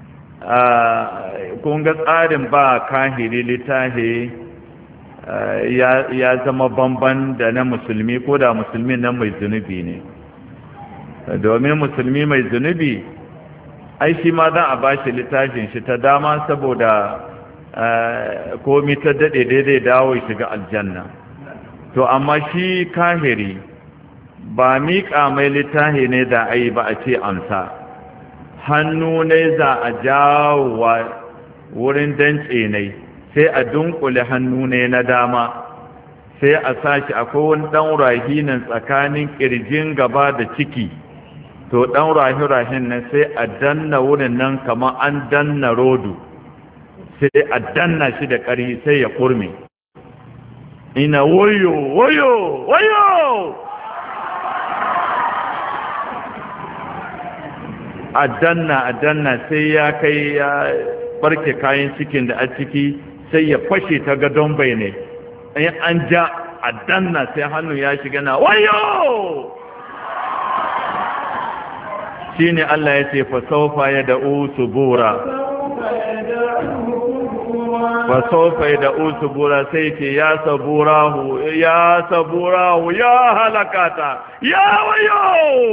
kun ga tsarin ba kahiri litahi ya ya zama bamban da na musulmi ko da musulmi nan mai zunubi ne domin musulmi mai zunubi ai shi ma za a ba shi littafin shi ta dama saboda komi ta daɗe daidai dawo shiga aljanna to amma shi kahiri ba miƙa mai littafi ne da ai ba a ce amsa hannu ne za a jawo wurin dance ne sai a dunkule hannu ne na dama sai a sashi akwai wani ɗan rahi nan tsakanin ƙirjin gaba da ciki to ɗan rahi-rahin nan sai a danna wurin nan kamar an danna rodu sai a danna shi da ƙari sai ya kurme ina wayo wayo wayo a danna a danna sai ya kai ya barke kayan cikin da a ciki sai ya fashe ta gadon bai ne in an ja a danna sai hannu ya shiga na wayo shine Allah ya ce fa sawfa yad'u subura fa sawfa yad'u subura sai ce ya saburahu ya saburahu ya halakata ya wayo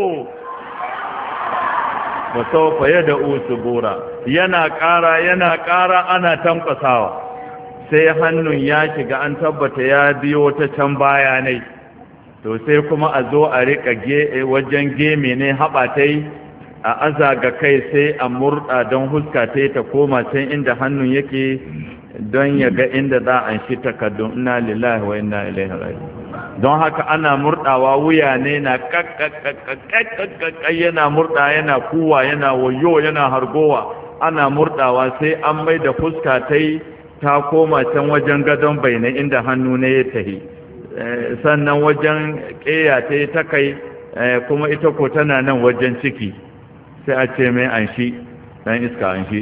fa sawfa yad'u subura yana ƙara yana ƙara ana tankwasawa sai hannun ya shiga an tabbata ya biyo ta can baya ne to sai kuma a zo a rika wajen geme ne haɓa ta yi a aza ga kai sai a murda don huska ta ta koma can inda hannun yake don ya ga inda za a shi takardun ina lillahi wa inna ilaihi raji'un. Don haka ana murdawa wuya ne na kakkakkakkakkai yana murda yana kuwa yana wayo yana hargowa ana murdawa sai an mai da fuska ta yi ta koma can wajen gadon bainai inda hannu ne ya tahi sannan wajen ƙeya ta yi ta kai kuma ita ko tana nan wajen ciki sai a ce mai an shi ɗan iska an shi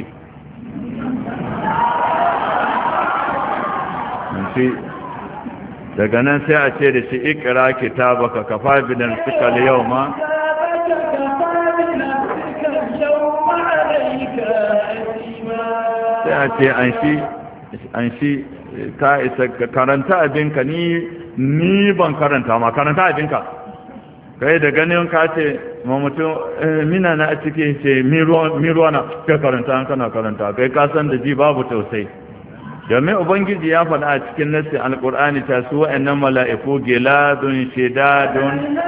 daga nan sai a ce da shi ikira kitabaka kafa bidan suka yau ma sai a ce an shi an shi ka isa karanta abinka ni ni ban karanta ma karanta abinka kai da ganin ka ce ma mutum mina na a ciki ce mi ruwa na ka karanta an kana karanta kai ka san da ji babu tausayi domin ubangiji ya faɗa a cikin nassi alƙur'ani ta su wa'annan mala'iku giladun shidadun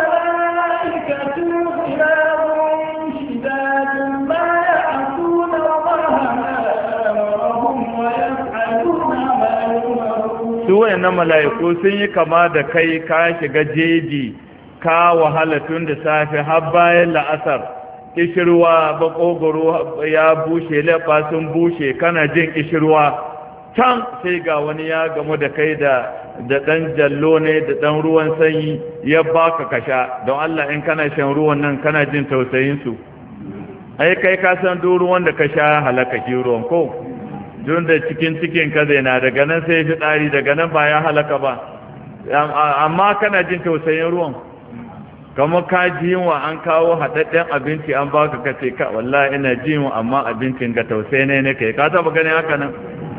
su wa'annan mala'iku sun yi kama da kai ka shiga jeji ka wahala tun da safe har bayan la'asar kishirwa bakogoro ya bushe leɓa sun bushe kana jin kishirwa can sai ga wani ya gamu da kai da da ɗan jallo ne da ɗan ruwan sanyi ya baka kasha don Allah in kana shan ruwan nan kana jin tausayin su ai kai ka san duk ruwan da ka sha halaka ki ruwan ko don da cikin cikin ka zai na daga nan sai fi tsari daga nan ba ya halaka ba amma kana jin tausayin ruwan kamar ka ji yunwa an kawo haɗaɗɗen abinci an baka kace ka wallahi ina ji yunwa amma abincin ga tausayi ne ne kai ka taba ganin haka nan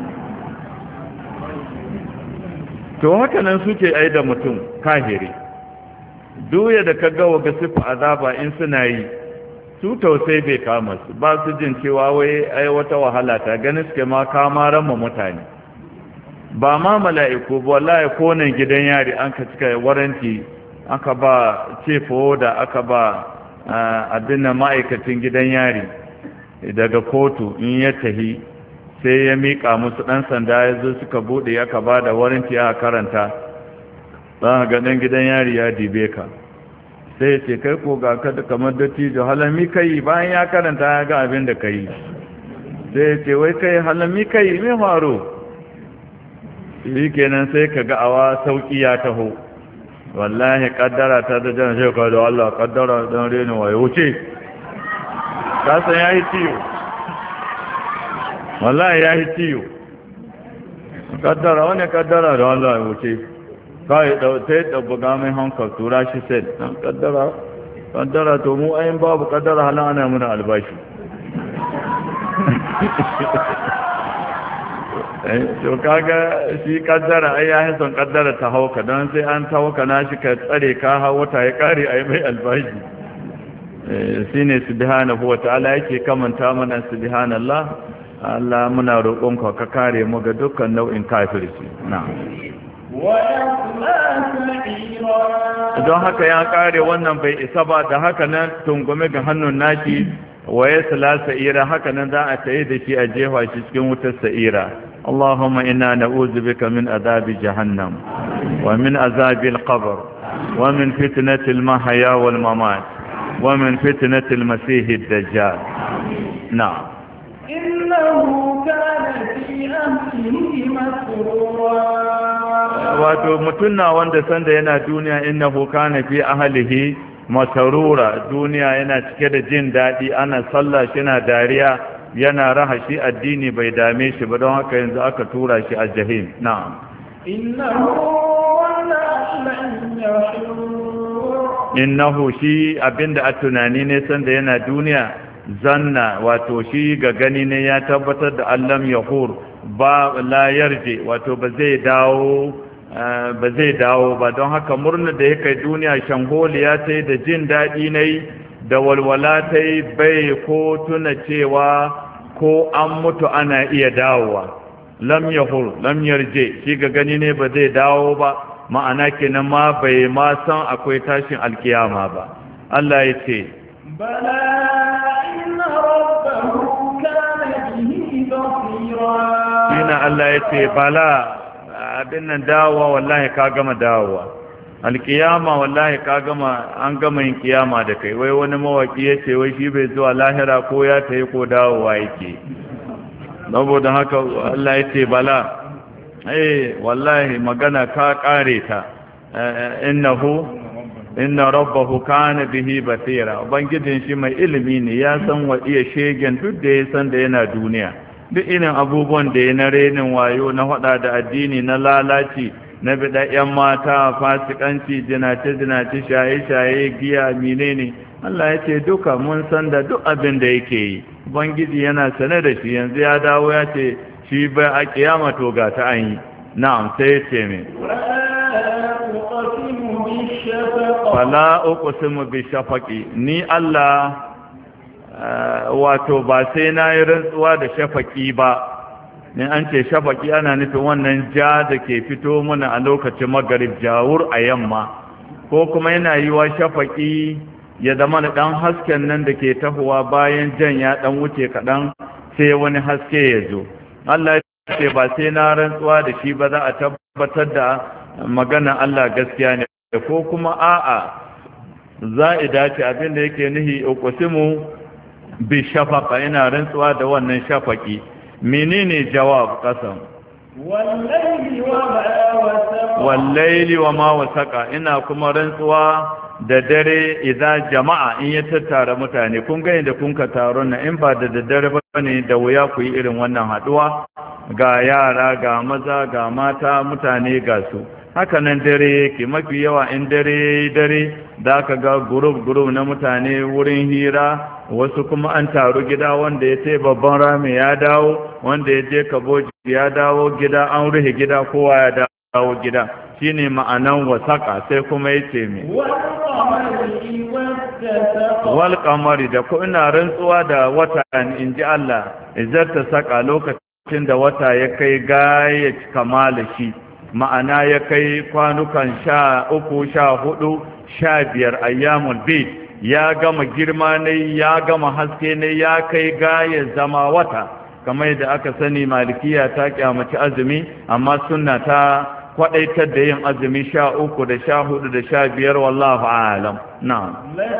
to haka nan suke ai da mutum kahiri duya da kaga waga sifa azaba in suna yi su tausayi bai kama su ba su jin cewa wai ai wata wahala ta ganin suke ma kama ramma mutane ba ma mala'iku ba wallahi ko nan gidan yari an ka cika waranti aka ba cefo da aka ba abin ma'aikacin gidan yari daga kotu in ya tahi sai ya miƙa musu ɗan sanda ya zo suka buɗe aka ba da waranti aka karanta za ga ɗan gidan yari ya dibe ka sai ya ce kai ko ga ka da kamar dattijo halami kai bayan ya karanta ya ga abin da ka yi sai ya ce wai kai halami kai mai faru shi kenan sai ka ga awa sauƙi ya taho wallahi kaddara ta da jan shekar da Allah kaddara don reni waye wuce kasan ya yi ciyo wallahi ya yi ciyo kaddara wani kaddara da Allah ya wuce kai sai da buga mai hankal tura shi sai kaddara kaddara to mu ayin babu kaddara halin ana muna albashi to kaga shi kaddara ai ya son kaddara ta hauka don sai an ta hauka na shi ka tsare ka hawo wata ya kare ai mai albashi shine subhanahu wa ta'ala yake kamanta mana subhanallah Allah muna roƙonka ka kare mu ga dukkan nau'in kafirci na'am don haka ya kare wannan bai isa ba da haka nan tungume ga hannun naki waye sala sa'ira haka nan za a tayi da shi a jefa shi cikin wutar sa'ira اللهم إنا نعوذ بك من عذاب جهنم ومن عذاب القبر ومن فتنة المحيا والممات ومن فتنة المسيح الدجال نعم إنه كان في أهله مسرورا wato mutunna wanda sanda yana duniya innahu kana fi ahlihi masrura duniya yana cike da jin dadi ana sallah shi na dariya yana raha shi addini bai dame shi ba don haka yanzu aka tura shi a jahim na'am innahu shi abinda a tunani ne sanda yana duniya zanna wato shi ga gani ne ya tabbatar da allam yahur ba la yarje wato ba zai dawo ba zai dawo ba don haka murna da yake duniya shangoliya ta da jin daɗi ne da walwala ta yi bai ko tuna cewa ko an mutu ana iya dawowa lam yahur lam yarje shi ga gani ne ba zai dawo ba ma'ana kenan ma bai ma san akwai tashin alkiyama ba Allah ya ce بلى إن ربه كان به بصيرا. هنا الله يتي بلى abin nan dawowa wallahi ka gama dawowa, alkiyama wallahi ka gama, an gama yin kiyama da kai. Wai wani mawaki ya ce wai shi bai zuwa lahira ko ya tayi ko dawowa yake. Saboda haka Allah ya ce bala, eh wallahi magana ka kare ta. innahu inna rabbahu kana bihi basira, ubangijin shi mai ilimi ne, ya san wa iya shegen duk da ya san da yana duniya. Duk irin abubuwan da ya na renin wayo, na hada da addini, na lalaci, na bida yan mata, fasikanci, zinace-zinace, shaye-shaye, giya, menene, Allah ya ce duka mun san da duk abin da yake yi. Ubangiji yana sane da shi, yanzu ya dawo ya ce shi bai a kiyama to ga ta an yi. Na'am, sai ya ce min fala uqsimu bi shafaqi, ni Allah wato ba sai na yi rantsuwa da shafaki ba. in an ce shafaki ana nufin wannan ja da ke fito mana a lokacin magarib, jawur a yamma, ko kuma yana yi wa shafaki ya zama da ɗan hasken nan da ke tahowa bayan jan ya ɗan wuce kaɗan sai wani haske ya zo. Allah ya ce ba sai na rantsuwa da shi ba, za a tabbatar da magana Allah gaskiya ne, ko kuma a'a za a dace abin da yake nihi uqsimu bi shafaqa, ina rantsuwa da wannan shafaki. menene jawab kasam? wallaili wa ma wasaqa, wallaili wa ma wasaqa, ina kuma rantsuwa da dare idan jama'a in ya tattara mutane. kun ga inda kun ka taron na, in ba da daddare ba ne da wuya ku yi irin wannan haduwa, ga yara ga maza ga mata, mutane ga su. haka nan dare yake, mafi yawa in dare dare da aka ga gurub gurub na mutane wurin hira, wasu kuma an taru gida, wanda ya ce babban rami ya dawo, wanda ya je kaboji ya dawo gida, an rufe gida, kowa ya dawo gida. shine ma'anan wasaka. sai kuma yace me wal qamari, da ko ina rantsuwa da wata, in ji Allah, izzata saka, lokacin da wata ya kai gaya kamala shi, ma'ana ya kai kwanukan sha uku sha hudu sha biyar ayyamul bid, ya gama girma ne, ya gama haske ne, ya kai gaya zama wata. kamar yadda aka sani malikiya ta kyamaci azumi, amma sunna ta kwadaitar da yin azumi sha uku da sha hudu da sha biyar, wallahu a'lam. na'am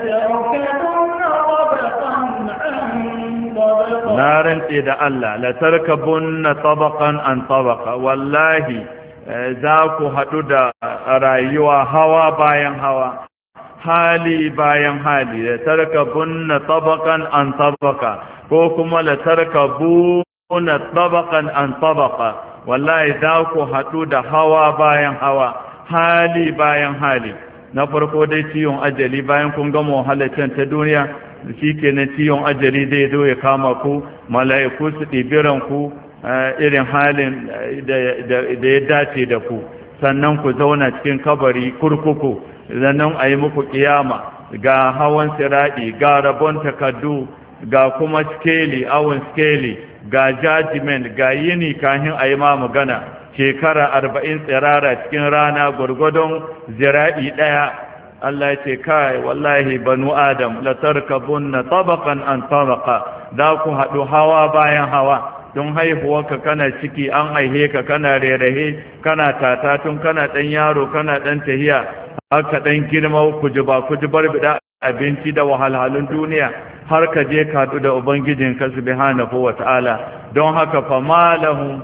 na rantse da Allah, la tarkabunna tabaqan an tabaqa, wallahi za ku haɗu da rayuwa hawa bayan hawa, hali bayan hali. la tarkabunna tabaqan an tabaqa, ko kuma la tarkabunna tabaqan an tabaqa, wallahi za ku haɗu da hawa bayan hawa, hali bayan hali. na farko dai ciwon ajali, bayan kun gama wahalacin ta duniya, shi kenan ciwon ajali zai zo ya kama ku, mala'iku su ɗibiran ku irin halin da ya dace da ku, sannan ku zauna cikin kabari kurkuku, sannan a yi muku kiyama, ga hawan siraɗi, ga rabon takardu, ga kuma skeli, awon skeli, ga judgment, ga yini kahin a yi ma magana, shekara arba'in tsirara cikin rana gwargwadon zira'i ɗaya. Allah ya ce kai wallahi banu adam la tarkabunna tabaqan an tabaqa, za ku haɗu hawa bayan hawa. don haihuwarka kana ciki, an haihe ka kana rerahe, kana tata tun kana ɗan yaro, kana ɗan tahiya, haka ɗan girma kujiba kujibar bida abinci da wahalhalun duniya, har ka je ka haɗu da ubangijinka subhanahu wa ta'ala. don haka fa malahum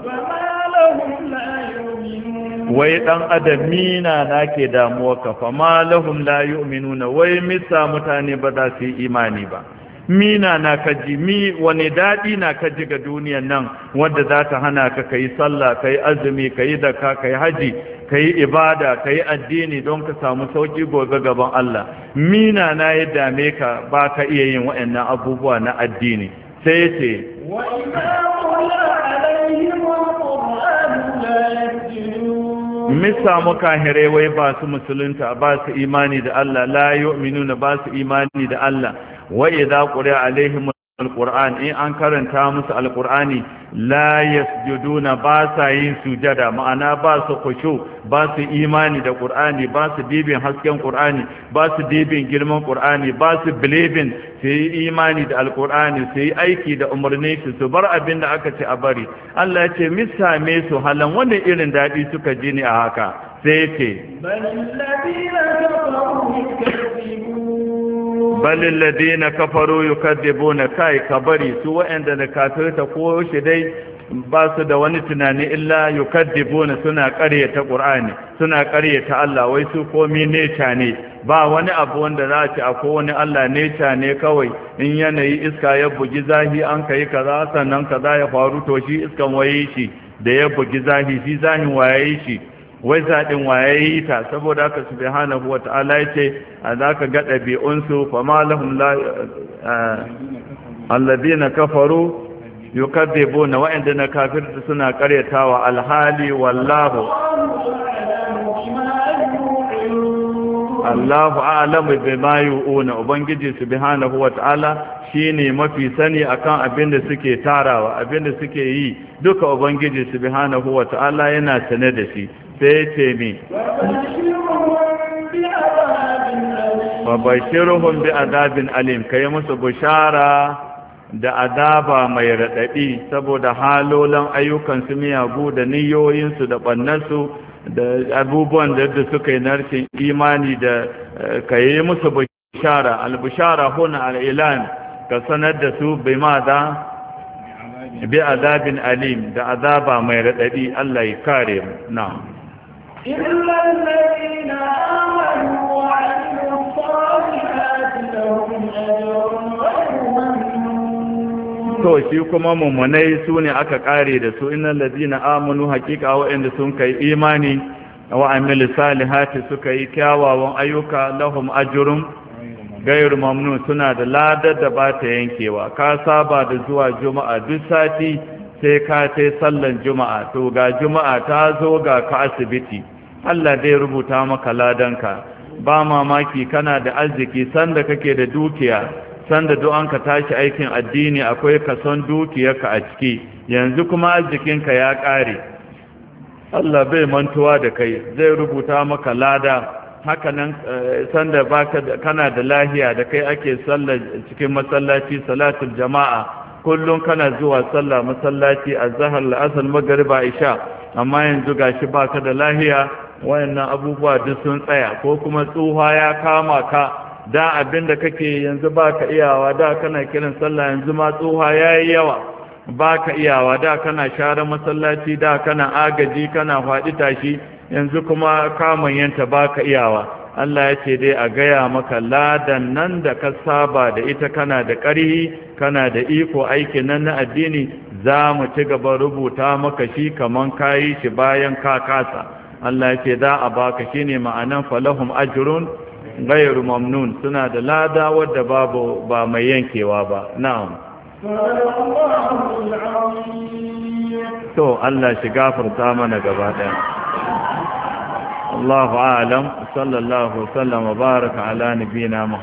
wai ɗan adam mina na ke damuwa ka, fa malahum la yu'minuna, wai misa mutane ba za su yi imani ba. mina na kaji, mi wani daɗi na kaji ga duniyan nan wadda za ta hana ka kai sallah, kai azumi, kai zakka, kai haji, kai ibada, kai addini don ka samu sauki gobe gaban Allah. mina na ya dame ka ba ka iya yin waɗannan abubuwa na addini. sai ce wa misa muka wai ba su musulunta, ba su imani da Allah, la yu'minuna, ba su imani da Allah. wa idza quri'a alaihim alquran in an karanta musu alqurani la yasjuduna ba sa yin sujada ma'ana ba su khushu ba su imani da qur'ani ba su dibin hasken qur'ani ba su dibin girman qur'ani ba su believing su yi imani da alqur'ani su yi aiki da umarni su bar abin da aka ce a bari Allah ya ce misame su halan wannan irin dadi suka ji ni a haka sai ce balil ladina kafaru yukadzibuna kai kabari su wa'anda da kafirta ko shi dai ba su da wani tunani illa yukadzibuna suna ƙaryata Qur'ani suna ƙaryata Allah wai su komi neca ne ba wani abu wanda za a ci akwai wani Allah neca ne kawai in yanayi iska ya bugi zahi an kai kaza sannan kaza ya faru to shi iskan waye shi da ya bugi zahi shi zahin waye shi wai zaɗin waye yi ta saboda haka subhanahu wata'ala yace za ka ga ɗabi'unsu fa ma lahum la alladhina kafaru yukadzibuna wa'inda na kafirta suna ƙaryatawa alhali wallahu Allahu a'lamu bima yu'una ubangiji subhanahu wata'ala shine mafi sani akan abin da suke tarawa abin da suke yi duka ubangiji subhanahu wata'ala yana sane da shi sai ce mi babashiruhum bi adabin alim kai musu bushara da adaba mai radadi saboda halolan ayyukan su miyagu da niyoyin su da bannansu da abubuwan da suka yi narkin imani da kai musu bushara al bushara huna al ilan ka sanar da su bi da bi adabin alim da azaba mai radadi Allah ya kare mu na'am إلا الذين آمنوا وعملوا الصالحات لهم أجر غير ممنون to shi kuma mummunai su ne aka kare da su innal ladina amanu haqiqa wa'anda sun kai imani wa amilu salihati suka yi kyawawan ayyuka lahum ajrun gairu mamnun suna da ladar da ba ta yankewa ka saba da zuwa juma'a duk sati sai ka tai sallan juma'a to ga juma'a ta zo ga ka asibiti Allah zai rubuta maka ladanka ba mamaki kana da arziki sanda kake da dukiya sanda du'an ka tashi aikin addini akwai kason dukiyarka a ciki yanzu kuma arzikinka ya kare Allah bai mantuwa da kai zai rubuta maka lada haka nan sanda baka kana da lahiya da kai ake sallar cikin masallaci salatul jama'a kullum kana zuwa sallah masallaci azhar al-asr magriba isha amma yanzu gashi baka da lahiya wayannan abubuwa duk sun tsaya ko kuma tsuha ya kama ka da abinda kake yanzu baka iyawa da kana kiran sallah yanzu ma tsuha yayi yawa baka iyawa da kana share masallaci da kana agaji kana faɗi tashi yanzu kuma kaman yanta baka iyawa Allah ya ce dai a gaya maka ladan nan da ka saba da ita kana da ƙarhi kana da iko aikin nan na addini za mu ci gaba rubuta maka shi kaman kayi shi bayan ka kasa Allah ya ce za a baka shine ma'anan falahum ajrun ghayru mamnun suna da lada wadda babu ba mai yankewa ba na'am to Allah shi gafarta mana gaba daya الله أعلم صلى الله وسلم وبارك على نبينا محمد